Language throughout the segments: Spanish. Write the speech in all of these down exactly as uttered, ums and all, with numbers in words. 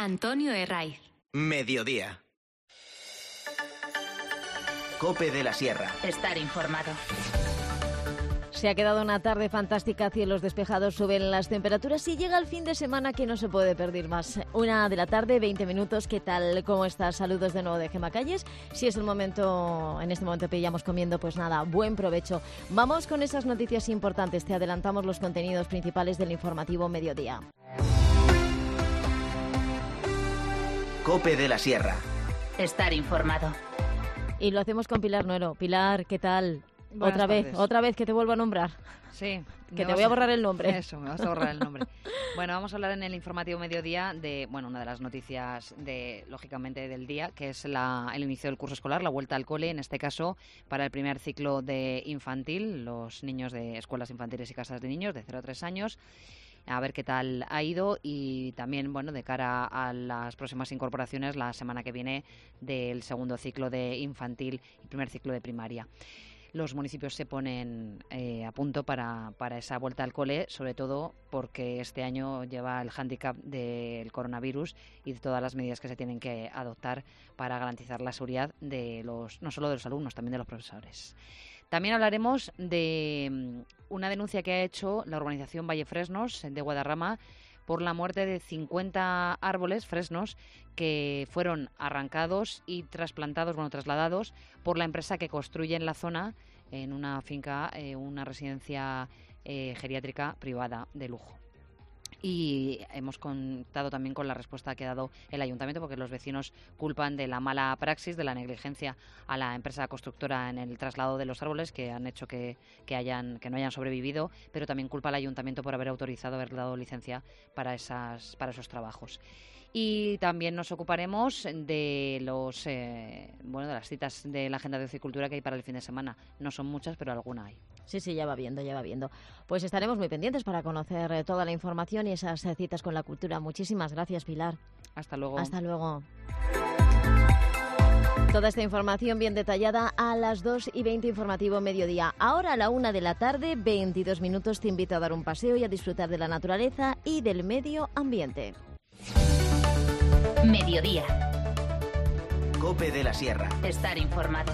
Antonio Herraiz. Mediodía. COPE de la Sierra. Estar informado. Se ha quedado una tarde fantástica, cielos despejados, suben las temperaturas y llega el fin de semana que no se puede perder más. Una de la tarde, veinte minutos. ¿Qué tal? ¿Cómo estás? Saludos de nuevo de Gemma Calles. Si es el momento, en este momento pillamos comiendo, pues nada, buen provecho. Vamos con esas noticias importantes. Te adelantamos los contenidos principales del informativo Mediodía. COPE de la Sierra. Estar informado. Y lo hacemos con Pilar Nuero. Pilar, ¿qué tal? Buenas otra tardes. vez, otra vez que te vuelvo a nombrar. Sí. Que te voy a borrar el nombre. Eso, me vas a borrar el nombre. Bueno, vamos a hablar en el informativo Mediodía de, bueno, una de las noticias de, lógicamente, del día, que es la, el inicio del curso escolar, la vuelta al cole, en este caso, para el primer ciclo de infantil, los niños de escuelas infantiles y casas de niños de cero a tres años. A ver qué tal ha ido y también, bueno, de cara a las próximas incorporaciones, la semana que viene del segundo ciclo de infantil y primer ciclo de primaria. Los municipios se ponen eh, a punto para, para esa vuelta al cole, sobre todo porque este año lleva el hándicap del coronavirus y de todas las medidas que se tienen que adoptar para garantizar la seguridad de los, no solo de los alumnos, también de los profesores. También hablaremos de una denuncia que ha hecho la urbanización Valle Fresnos de Guadarrama por la muerte de cincuenta árboles fresnos que fueron arrancados y trasplantados, bueno, trasladados por la empresa que construye en la zona, en una finca, eh, una residencia eh, geriátrica privada de lujo. Y hemos contado también con la respuesta que ha dado el ayuntamiento, porque los vecinos culpan de la mala praxis, de la negligencia a la empresa constructora en el traslado de los árboles, que han hecho que, que, hayan, que no hayan sobrevivido, pero también culpa al ayuntamiento por haber autorizado, haber dado licencia para, esas, para esos trabajos. Y también nos ocuparemos de los eh, bueno de las citas de la agenda de ocio y cultura que hay para el fin de semana. No son muchas, pero alguna hay. Sí, sí, ya va viendo, ya va viendo. Pues estaremos muy pendientes para conocer eh, toda la información y esas eh, citas con la cultura. Muchísimas gracias, Pilar. Hasta luego. Hasta luego. Toda esta información bien detallada a las dos y veinte, informativo Mediodía. Ahora a la una de la tarde, veintidós minutos, te invito a dar un paseo y a disfrutar de la naturaleza y del medio ambiente. Mediodía. COPE de la Sierra. Estar informado.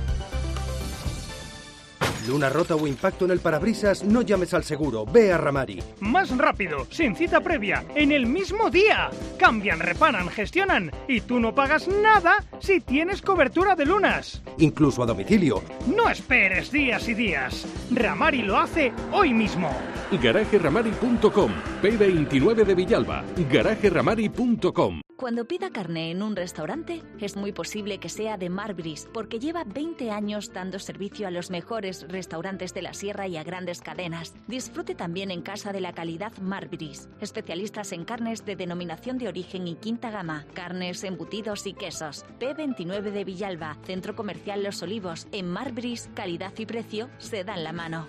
Luna rota o impacto en el parabrisas, no llames al seguro, ve a Ramari. Más rápido, sin cita previa, en el mismo día. Cambian, reparan, gestionan y tú no pagas nada si tienes cobertura de lunas. Incluso a domicilio. No esperes días y días. Ramari lo hace hoy mismo. garaje ramari punto com, P veintinueve de Villalba, garaje ramari punto com. Cuando pida carne en un restaurante, es muy posible que sea de Marbris, porque lleva veinte años dando servicio a los mejores restaurantes de la Sierra y a grandes cadenas. Disfrute también en casa de la calidad Marbris, especialistas en carnes de denominación de origen y quinta gama, carnes, embutidos y quesos. P veintinueve de Villalba, Centro Comercial Los Olivos. En Marbris, calidad y precio se dan la mano.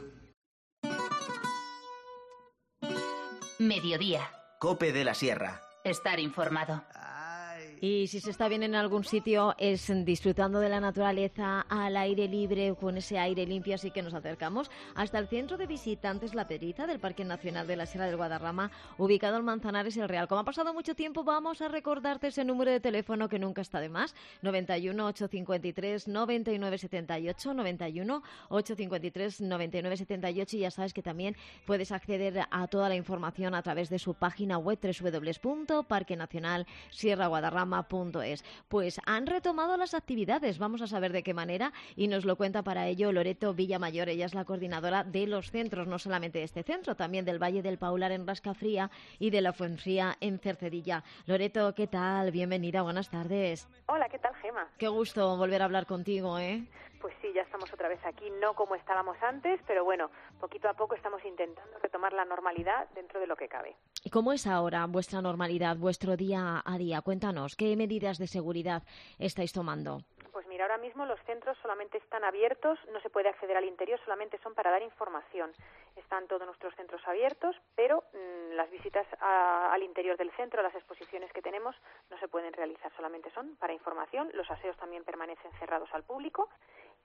Mediodía. COPE de la Sierra. Estar informado. Y si se está bien en algún sitio es disfrutando de la naturaleza al aire libre, con ese aire limpio, así que nos acercamos hasta el centro de visitantes La Pedriza del Parque Nacional de la Sierra del Guadarrama, ubicado en Manzanares el Real. Como ha pasado mucho tiempo, vamos a recordarte ese número de teléfono que nunca está de más, noventa y uno, ochocientos cincuenta y tres, noventa y nueve setenta y ocho, noventa y uno, ochocientos cincuenta y tres, noventa y nueve setenta y ocho, y ya sabes que también puedes acceder a toda la información a través de su página web doble u doble u doble u punto parque nacional sierra guadarrama punto es. Pues han retomado las actividades, vamos a saber de qué manera, y nos lo cuenta para ello Loreto Villamayor. Ella es la coordinadora de los centros, no solamente de este centro, también del Valle del Paular en Rascafría y de la Fuenfría en Cercedilla. Loreto, ¿qué tal? Bienvenida, buenas tardes. Hola, ¿qué tal, Gema? Qué gusto volver a hablar contigo, ¿eh? Pues sí, ya estamos otra vez aquí, no como estábamos antes, pero bueno, poquito a poco estamos intentando retomar la normalidad dentro de lo que cabe. ¿Y cómo es ahora vuestra normalidad, vuestro día a día? Cuéntanos, ¿qué medidas de seguridad estáis tomando? Pues mira, ahora mismo los centros solamente están abiertos, no se puede acceder al interior, solamente son para dar información. Están todos nuestros centros abiertos, pero mmm, las visitas a, al interior del centro, las exposiciones que tenemos, no se pueden realizar, solamente son para información. Los aseos también permanecen cerrados al público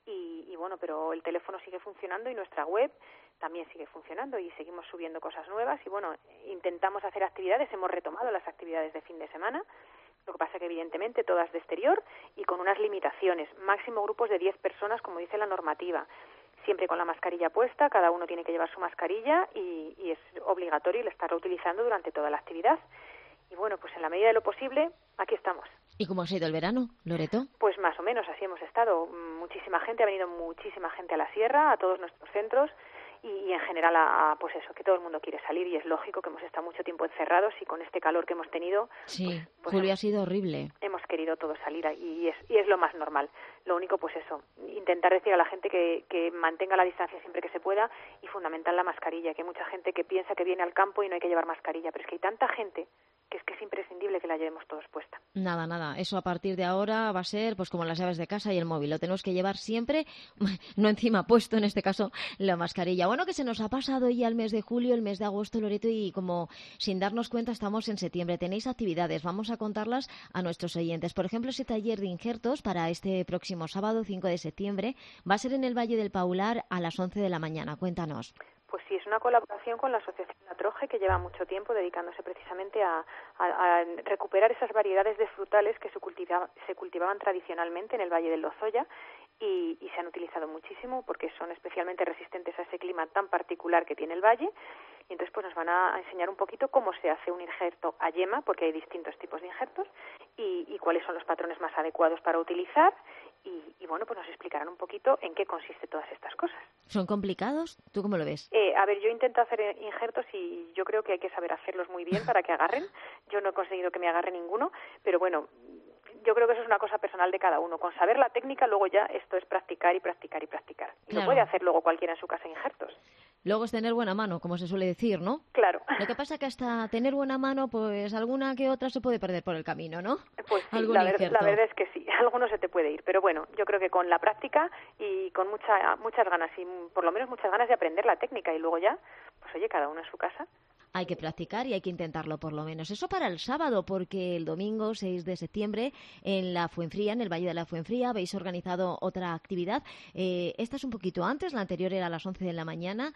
y, y bueno, pero el teléfono sigue funcionando y nuestra web también sigue funcionando y seguimos subiendo cosas nuevas y bueno, intentamos hacer actividades, hemos retomado las actividades de fin de semana, lo que pasa que evidentemente todas de exterior y con unas limitaciones, máximo grupos de diez personas como dice la normativa, siempre con la mascarilla puesta, cada uno tiene que llevar su mascarilla y, y es obligatorio el estarla utilizando durante toda la actividad. Y bueno, pues en la medida de lo posible, aquí estamos. ¿Y cómo ha sido el verano, Loreto? Pues más o menos así hemos estado. Muchísima gente, ha venido muchísima gente a la sierra, a todos nuestros centros y, y en general a, a, pues eso, que todo el mundo quiere salir y es lógico que hemos estado mucho tiempo encerrados y con este calor que hemos tenido... Sí, pues, pues Julio hemos, ha sido horrible. Hemos querido todos salir y es, y es lo más normal. Lo único, pues eso, intentar decir a la gente que, que mantenga la distancia siempre que se pueda y fundamental la mascarilla, que hay mucha gente que piensa que viene al campo y no hay que llevar mascarilla, pero es que hay tanta gente que es que es imprescindible que la llevemos todos puesta. Nada, nada. Eso a partir de ahora va a ser pues como las llaves de casa y el móvil. Lo tenemos que llevar siempre, no encima puesto, en este caso, la mascarilla. Bueno, que se nos ha pasado ya el mes de julio, el mes de agosto, Loreto, y como sin darnos cuenta estamos en septiembre. Tenéis actividades, vamos a contarlas a nuestros oyentes. Por ejemplo, ese taller de injertos para este próximo sábado, cinco de septiembre, va a ser en el Valle del Paular a las once de la mañana. Cuéntanos. Pues sí, es una colaboración con la Asociación La Troje, que lleva mucho tiempo dedicándose precisamente a, a, a recuperar esas variedades de frutales que se, cultiva, se cultivaban tradicionalmente en el Valle del Lozoya y, y se han utilizado muchísimo porque son especialmente resistentes a ese clima tan particular que tiene el valle. Y entonces pues nos van a enseñar un poquito cómo se hace un injerto a yema, porque hay distintos tipos de injertos, y, y cuáles son los patrones más adecuados para utilizar. Y, y bueno, pues nos explicarán un poquito en qué consiste todas estas cosas. ¿Son complicados? ¿Tú cómo lo ves? Eh, a ver, yo intento hacer injertos y yo creo que hay que saber hacerlos muy bien para que agarren. Yo no he conseguido que me agarre ninguno, pero bueno, yo creo que eso es una cosa personal de cada uno. Con saber la técnica, luego ya esto es practicar y practicar y practicar. Y claro. Lo puede hacer luego cualquiera en su casa injertos. Luego es tener buena mano, como se suele decir, ¿no? Claro. Lo que pasa es que hasta tener buena mano, pues alguna que otra se puede perder por el camino, ¿no? Pues sí, ¿Algún la, ver, injerto? la verdad es que sí, alguno se te puede ir. Pero bueno, yo creo que con la práctica y con mucha, muchas ganas, y por lo menos muchas ganas de aprender la técnica y luego ya, pues oye, cada uno en su casa. Hay que practicar y hay que intentarlo por lo menos. Eso para el sábado, porque el domingo seis de septiembre en la Fuenfría, en el Valle de la Fuenfría, habéis organizado otra actividad. Eh, esta es un poquito antes, la anterior era a las once de la mañana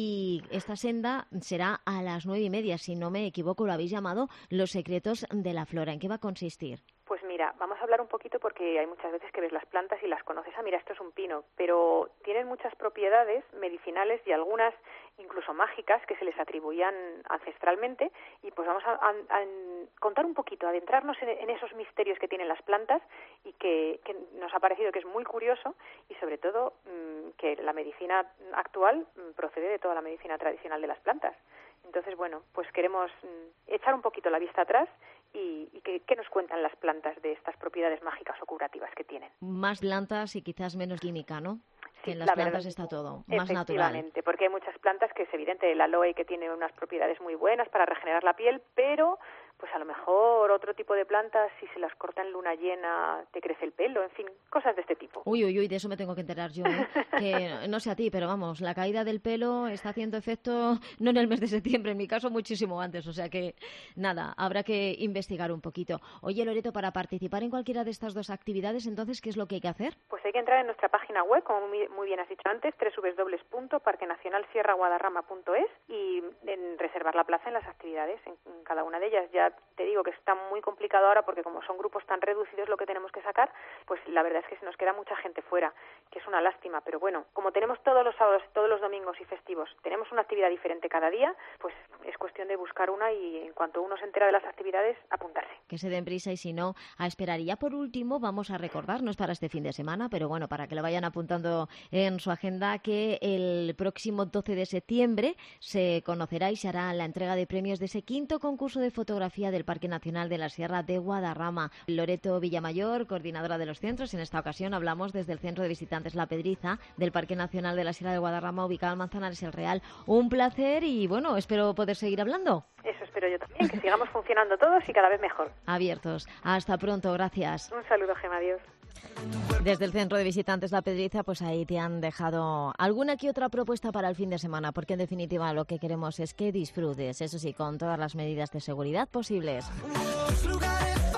y esta senda será a las nueve y media, si no me equivoco, lo habéis llamado Los secretos de la flora. ¿En qué va a consistir? Pues mira, vamos a hablar un poquito porque hay muchas veces que ves las plantas y las conoces. Ah, mira, esto es un pino, pero tienen muchas propiedades medicinales y algunas incluso mágicas que se les atribuían ancestralmente y pues vamos a, a, a contar un poquito, adentrarnos en, en esos misterios que tienen las plantas y que, que nos ha parecido que es muy curioso y sobre todo mmm, que la medicina actual mmm, procede de toda la medicina tradicional de las plantas. Entonces, bueno, pues queremos mmm, echar un poquito la vista atrás y, y que, qué nos cuentan las plantas de estas propiedades mágicas o curativas que tienen. Más plantas y quizás menos química, ¿no? Que Sí, en las la plantas verdad, está todo, más natural. Efectivamente, porque hay muchas plantas que es evidente, el aloe que tiene unas propiedades muy buenas para regenerar la piel, pero pues a lo mejor otro tipo de plantas, si se las corta en luna llena, te crece el pelo, en fin, cosas de este tipo. Uy, uy, uy, de eso me tengo que enterar yo, ¿eh? Que no sé a ti, pero vamos, la caída del pelo está haciendo efecto no en el mes de septiembre, en mi caso muchísimo antes, o sea que nada, habrá que investigar un poquito. Oye, Loreto, para participar en cualquiera de estas dos actividades, entonces, ¿qué es lo que hay que hacer? Pues hay que entrar en nuestra página web, como muy, muy bien has dicho antes, doble u doble u doble u punto parque nacional sierra guadarrama punto es y en reservar la plaza en las actividades, en, en cada una de ellas. Ya te digo que está muy complicado ahora porque como son grupos tan reducidos lo que tenemos que sacar, pues la verdad es que se nos queda mucha gente fuera, que es una lástima, pero bueno, como tenemos todos los sábados, todos los domingos y festivos, tenemos una actividad diferente cada día, pues es cuestión de buscar una y en cuanto uno se entera de las actividades, apuntarse. Que se den prisa y si no, a esperar. Y ya por último, vamos a recordarnos para este fin de semana, pero bueno, para que lo vayan apuntando en su agenda, que el próximo doce de septiembre se conocerá y se hará la entrega de premios de ese quinto concurso de fotografía del Parque Nacional de la Sierra de Guadarrama. Loreto Villamayor, coordinadora de los centros. En esta ocasión hablamos desde el Centro de Visitantes La Pedriza del Parque Nacional de la Sierra de Guadarrama, ubicado en Manzanares el Real. Un placer y bueno, espero poder seguir hablando. Eso espero yo también, que sigamos funcionando todos y cada vez mejor. Abiertos. Hasta pronto, gracias. Un saludo, Gema, adiós. Desde el Centro de Visitantes La Pedriza, pues ahí te han dejado alguna que otra propuesta para el fin de semana, porque en definitiva lo que queremos es que disfrutes, eso sí, con todas las medidas de seguridad posibles. Los lugares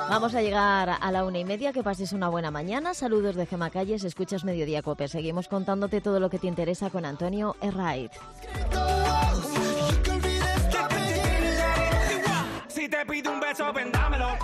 Vamos a llegar a la una y media, que pases una buena mañana. Saludos de Gemma Calles, escuchas Mediodía Cope. Seguimos contándote todo lo que te interesa con Antonio Herraiz. Si te pido un beso, vendámelo.